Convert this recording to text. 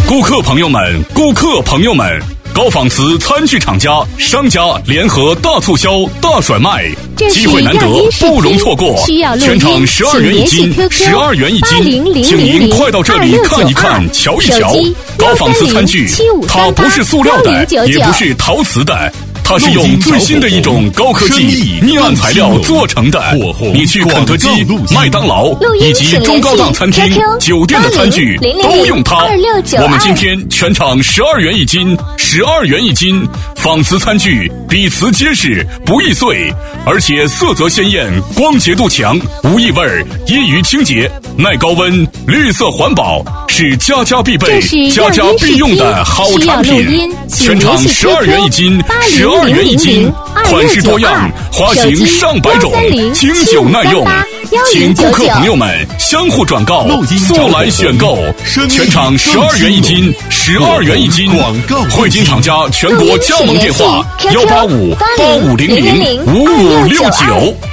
顾客朋友们，高仿瓷餐具厂家、商家联合大促销、大甩卖，机会难得，不容错过。全场12元一斤，12元一斤，请您快到这里看一看、瞧一瞧。高仿瓷餐具，它不是塑料的，也不是陶瓷的。它是用最新的一种高科技镍胺材料做成的。你去肯德基、麦当劳以及中高档餐厅、酒店的餐具都用它。我们今天全场12元一斤，12元一斤，仿瓷餐具比瓷结实，不易碎，而且色泽鲜艳，光洁度强，无异味，易于清洁，耐高温，绿色环保，是家家必备、家家必用的好产品。全场12元一斤，12元一斤，款式多样，花型上百种，经久耐用。请顾客朋友们相互转告，速来选购。全场12元一斤，12元一斤。汇金厂家全国加盟电话：18585005569。